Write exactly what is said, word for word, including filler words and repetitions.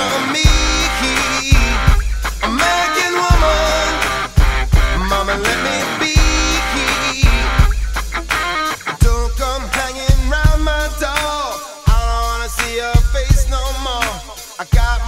of me, American woman. Mama, let me be. Don't come hanging round my door. I don't wanna see your face no more. I got